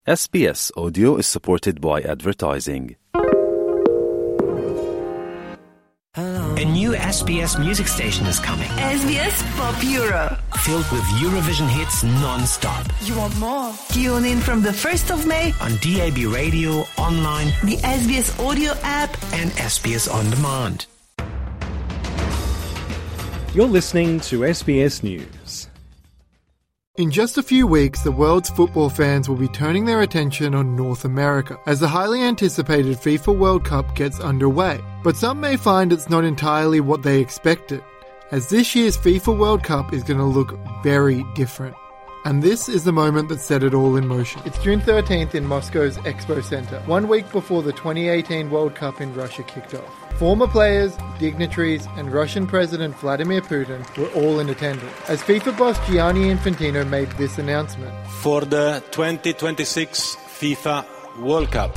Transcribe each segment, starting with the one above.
SBS Audio is supported by advertising. A new SBS music station is coming. SBS Pop Euro. Filled with Eurovision hits non-stop. You want more? Tune in from the 1st of May On DAB radio, online, the SBS Audio app. and SBS On Demand. You're listening to SBS News. In just a few weeks, the world's football fans will be turning their attention on North America as the highly anticipated FIFA World Cup gets underway. But some may find it's not entirely what they expected, as this year's FIFA World Cup is going to look very different. And this is the moment that set it all in motion. It's June 13th in Moscow's Expo Center, 1 week before the 2018 World Cup in Russia kicked off. Former players, dignitaries, and Russian President Vladimir Putin were all in attendance, as FIFA boss Gianni Infantino made this announcement. For the 2026 FIFA World Cup,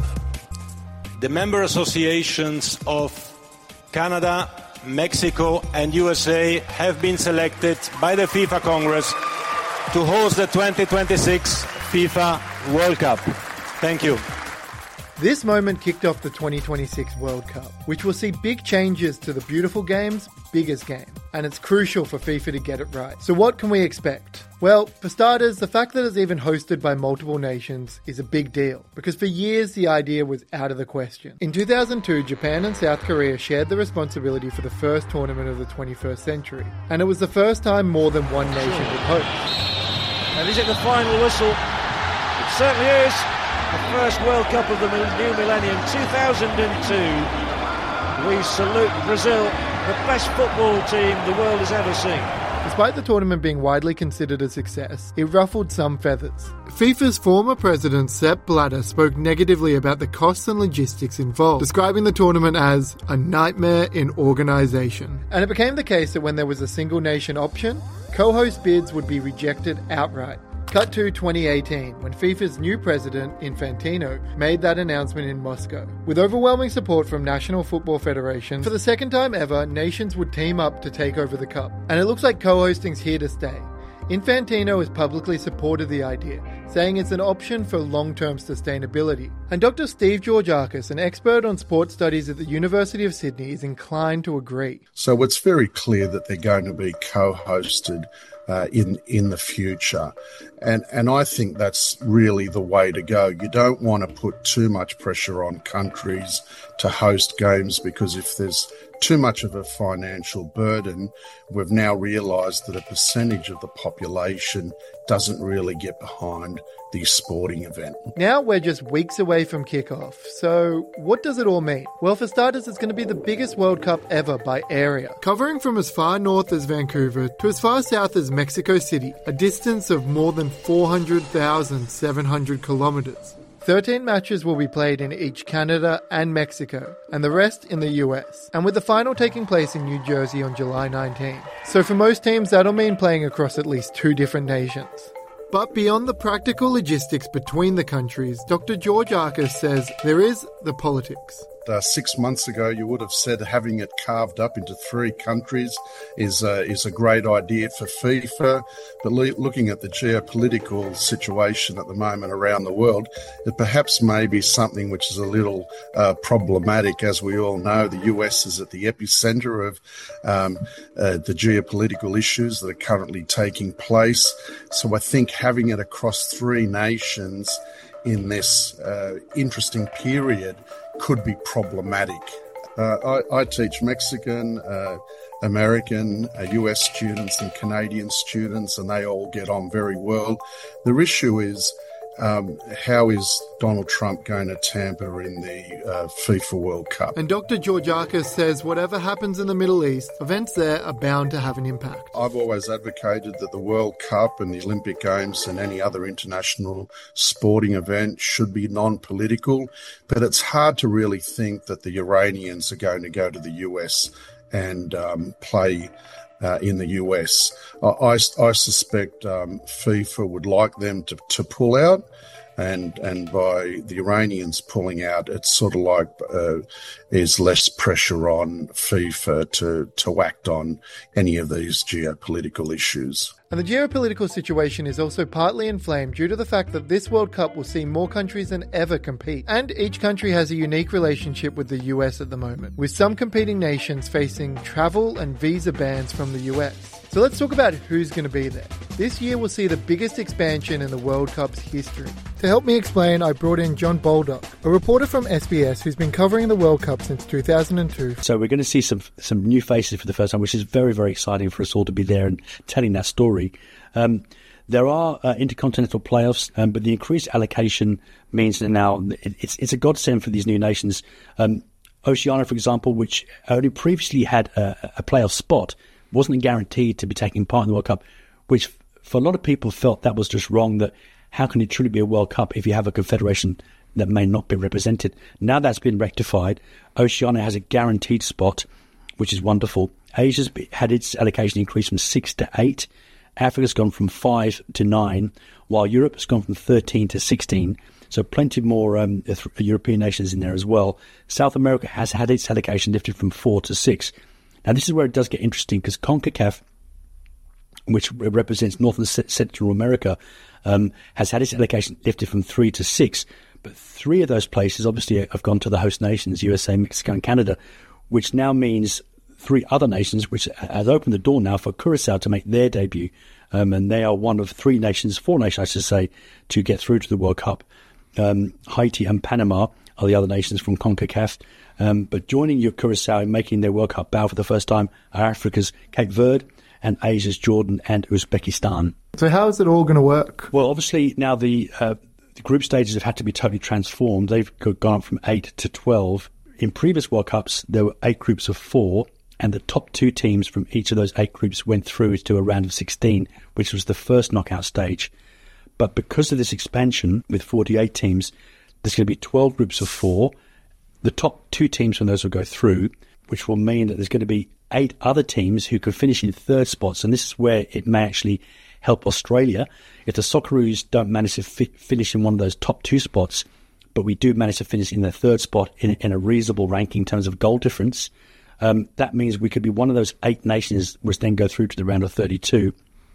the member associations of Canada, Mexico, and USA have been selected by the FIFA Congress to host the 2026 FIFA World Cup. Thank you. This moment kicked off the 2026 World Cup, which will see big changes to the beautiful game's biggest game, and it's crucial for FIFA to get it right. So what can we expect? Well, for starters, the fact that it's even hosted by multiple nations is a big deal, because for years the idea was out of the question. In 2002, Japan and South Korea shared the responsibility for the first tournament of the 21st century, and it was the first time more than one nation would host. And is it the final whistle? It certainly is. The first World Cup of the new millennium, 2002. We salute Brazil, the best football team the world has ever seen. Despite the tournament being widely considered a success, it ruffled some feathers. FIFA's former president Sepp Blatter spoke negatively about the costs and logistics involved, describing the tournament as a nightmare in organisation. And it became the case that when there was a single nation option, co-host bids would be rejected outright. Cut to 2018, when FIFA's new president, Infantino, made that announcement in Moscow. With overwhelming support from national football federations, for the second time ever, nations would team up to take over the cup. And it looks like co-hosting's here to stay. Infantino has publicly supported the idea, saying it's an option for long-term sustainability. And Dr. Steve Georgakis, an expert on sports studies at the University of Sydney, is inclined to agree. So it's very clear that they're going to be co-hosted in the future. And I think that's really the way to go. You don't want to put too much pressure on countries to host games, because if there's too much of a financial burden, we've now realised that a percentage of the population doesn't really get behind the sporting event. Now we're just weeks away from kickoff. So what does it all mean? Well, for starters, it's going to be the biggest World Cup ever by area, covering from as far north as Vancouver to as far south as Mexico City, a distance of more than 400,700 kilometres. 13 matches will be played in each Canada and Mexico, and the rest in the US, and with the final taking place in New Jersey on July 19. So for most teams, that'll mean playing across at least 2 different nations. But beyond the practical logistics between the countries, Dr. Georgakis says there is the politics. 6 months ago, you would have said having it carved up into 3 countries is a great idea for FIFA. But looking at the geopolitical situation at the moment around the world, it perhaps may be something which is a little problematic. As we all know, the US is at the epicenter of the geopolitical issues that are currently taking place. So I think having it across 3 nations in this interesting period could be problematic. I teach Mexican, American, US students and Canadian students, and they all get on very well. The issue is, how is Donald Trump going to tamper in the FIFA World Cup? And Dr. Georgakis says whatever happens in the Middle East, events there are bound to have an impact. I've always advocated that the World Cup and the Olympic Games and any other international sporting event should be non-political, but it's hard to really think that the Iranians are going to go to the US and play in the US. I suspect FIFA would like them to pull out, and by the Iranians pulling out, it's sort of like there's less pressure on FIFA to act on any of these geopolitical issues. And the geopolitical situation is also partly inflamed due to the fact that this World Cup will see more countries than ever compete. And each country has a unique relationship with the US at the moment, with some competing nations facing travel and visa bans from the US. So let's talk about who's going to be there. This year will see the biggest expansion in the World Cup's history. To help me explain, I brought in John Baldock, a reporter from SBS who's been covering the World Cup since 2002. So we're going to see some new faces for the first time, which is very, very exciting for us all to be there and telling that story. There are intercontinental playoffs, but the increased allocation means that now it's a godsend for these new nations. Oceania, for example, which only previously had a playoff spot, wasn't guaranteed to be taking part in the World Cup, which for a lot of people felt that was just wrong, that how can it truly be a World Cup if you have a confederation that may not be represented? Now that's been rectified. Oceania has a guaranteed spot, which is wonderful. Asia's had its allocation increased from 6 to 8. Africa's gone from 5 to 9, while Europe has gone from 13 to 16. So plenty more European nations in there as well. South America has had its allocation lifted from 4 to 6. Now, this is where it does get interesting because CONCACAF, which represents North and Central America, has had its allocation lifted from 3 to 6. But 3 of those places obviously have gone to the host nations, USA, Mexico and Canada, which now means 3 other nations, which has opened the door now for Curacao to make their debut. And they are one of 4 nations, I should say, to get through to the World Cup. Haiti and Panama are the other nations from CONCACAF. But joining your Curacao in making their World Cup bow for the first time are Africa's Cape Verde and Asia's Jordan and Uzbekistan. So how is it all going to work? Well, obviously now the group stages have had to be totally transformed. They've gone up from 8 to 12. In previous World Cups, there were 8 groups of 4, and the top 2 teams from each of those 8 groups went through to a round of 16, which was the first knockout stage. But because of this expansion with 48 teams, there's going to be 12 groups of 4. The top 2 teams from those will go through, which will mean that there's going to be 8 other teams who could finish in third spots. And this is where it may actually help Australia. If the Socceroos don't manage to finish in one of those top 2 spots, but we do manage to finish in the third spot in a reasonable ranking in terms of goal difference, that means we could be one of those 8 nations which then go through to the round of 32.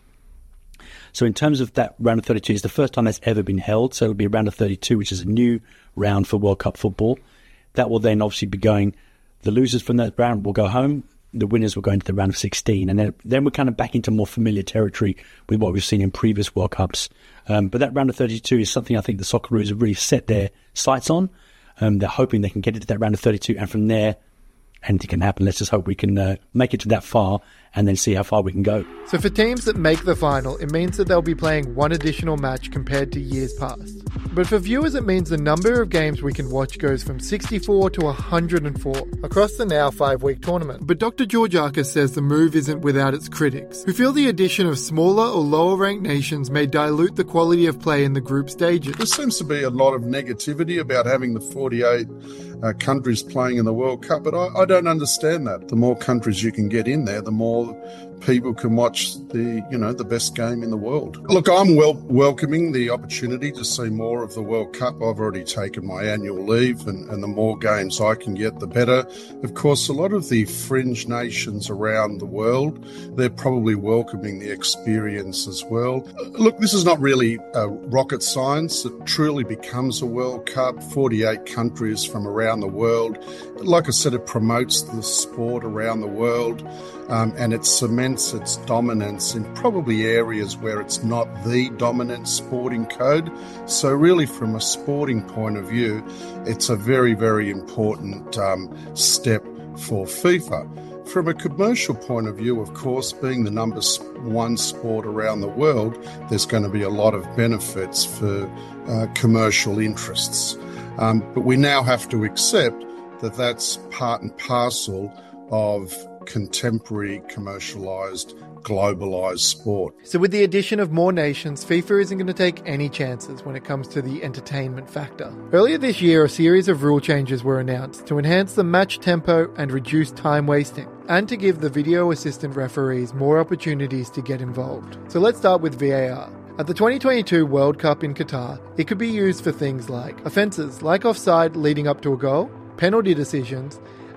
So in terms of that round of 32, it's the first time that's ever been held. So it'll be a round of 32, which is a new round for World Cup football. That will then obviously be going, the losers from that round will go home, the winners will go into the round of 16. And then we're kind of back into more familiar territory with what we've seen in previous World Cups. But that round of 32 is something I think the Socceroos have really set their sights on. They're hoping they can get into that round of 32, and from there, anything can happen. Let's just hope we can make it to that far and then see how far we can go. So for teams that make the final, it means that they'll be playing one additional match compared to years past. But for viewers, it means the number of games we can watch goes from 64 to 104 across the now 5-week tournament. But Dr. Georgiakis says the move isn't without its critics, who feel the addition of smaller or lower-ranked nations may dilute the quality of play in the group stages. There seems to be a lot of negativity about having the 48 countries playing in the World Cup, but I don't understand that. The more countries you can get in there, the more people can watch the best game in the world. Look, I'm welcoming the opportunity to see more of the World Cup. I've already taken my annual leave, and the more games I can get, the better. Of course, a lot of the fringe nations around the world, they're probably welcoming the experience as well. Look, this is not really rocket science. It truly becomes a World Cup, 48 countries from around the world. Like I said, it promotes the sport around the world. And it cements its dominance in probably areas where it's not the dominant sporting code. So really, from a sporting point of view, it's a very, very important step for FIFA. From a commercial point of view, of course, being the number 1 sport around the world, there's going to be a lot of benefits for commercial interests. But we now have to accept that that's part and parcel of contemporary, commercialised, globalised sport. So with the addition of more nations, FIFA isn't going to take any chances when it comes to the entertainment factor. Earlier this year, a series of rule changes were announced to enhance the match tempo and reduce time wasting, and to give the video assistant referees more opportunities to get involved. So let's start with VAR. At the 2022 World Cup in Qatar, it could be used for things like offences like offside leading up to a goal, penalty decisions,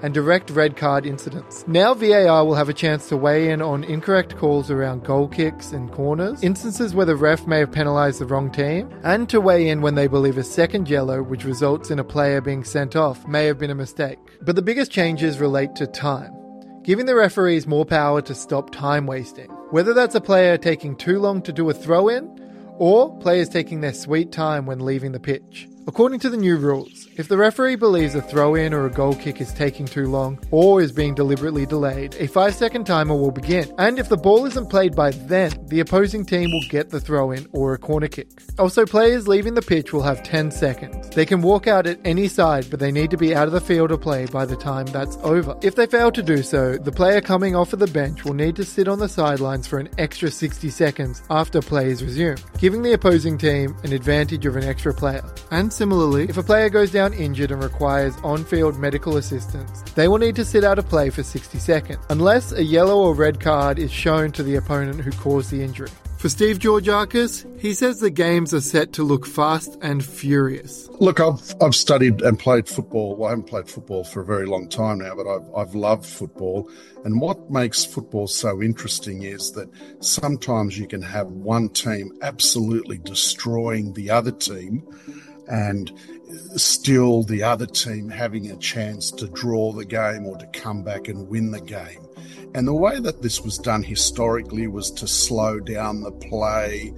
and direct red card incidents. Now VAR will have a chance to weigh in on incorrect calls around goal kicks and corners, instances where the ref may have penalised the wrong team, and to weigh in when they believe a second yellow, which results in a player being sent off, may have been a mistake. But the biggest changes relate to time, giving the referees more power to stop time wasting. Whether that's a player taking too long to do a throw-in, or players taking their sweet time when leaving the pitch. According to the new rules, if the referee believes a throw-in or a goal kick is taking too long or is being deliberately delayed, a 5-second timer will begin. And if the ball isn't played by then, the opposing team will get the throw-in or a corner kick. Also, players leaving the pitch will have 10 seconds. They can walk out at any side, but they need to be out of the field of play by the time that's over. If they fail to do so, the player coming off of the bench will need to sit on the sidelines for an extra 60 seconds after play is resumed, giving the opposing team an advantage of an extra player. And similarly, if a player goes down injured and requires on-field medical assistance, they will need to sit out of play for 60 seconds, unless a yellow or red card is shown to the opponent who caused the injury. For Steve Georgakis, he says the games are set to look fast and furious. Look, I've studied and played football. Well, I haven't played football for a very long time now, but I've loved football. And what makes football so interesting is that sometimes you can have one team absolutely destroying the other team, and still the other team having a chance to draw the game or to come back and win the game. And the way that this was done historically was to slow down the play,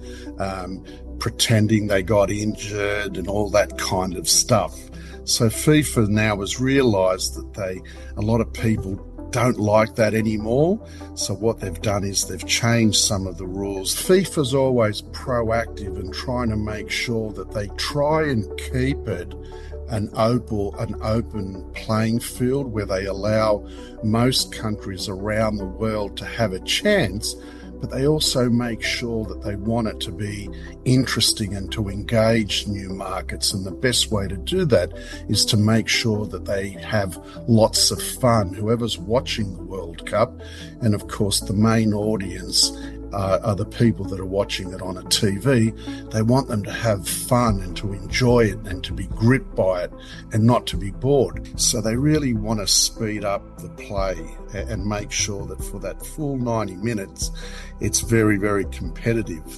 pretending they got injured and all that kind of stuff. So FIFA now has realised that a lot of people don't like that anymore. So what they've done is they've changed some of the rules. FIFA's always proactive in trying to make sure that they try and keep it an open playing field where they allow most countries around the world to have a chance, but they also make sure that they want it to be interesting and to engage new markets. And the best way to do that is to make sure that they have lots of fun, whoever's watching the World Cup. And of course, the main audience are the people that are watching it on a TV. They want them to have fun and to enjoy it and to be gripped by it and not to be bored. So they really want to speed up the play and make sure that for that full 90 minutes, it's very, very competitive.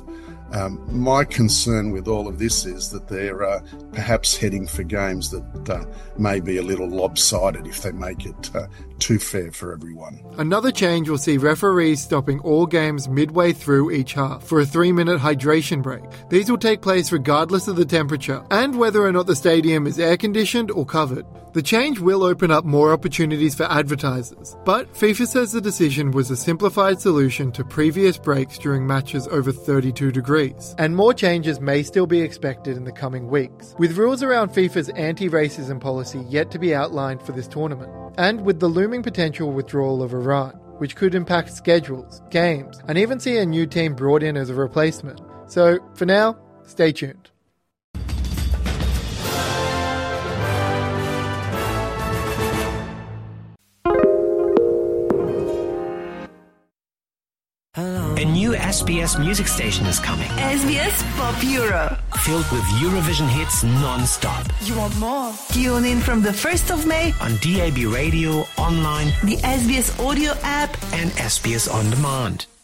My concern with all of this is that they're perhaps heading for games that may be a little lopsided if they make it too fair for everyone. Another change will see referees stopping all games midway through each half for a 3-minute hydration break. These will take place regardless of the temperature and whether or not the stadium is air-conditioned or covered. The change will open up more opportunities for advertisers, but FIFA says the decision was a simplified solution to previous breaks during matches over 32 degrees. And more changes may still be expected in the coming weeks, with rules around FIFA's anti-racism policy yet to be outlined for this tournament, and with the looming potential withdrawal of Iran, which could impact schedules, games, and even see a new team brought in as a replacement. So, for now, stay tuned. A new SBS music station is coming. SBS Pop Euro. Filled with Eurovision hits non-stop. You want more? Tune in from the 1st of May on DAB radio, online, the SBS Audio app and SBS On Demand.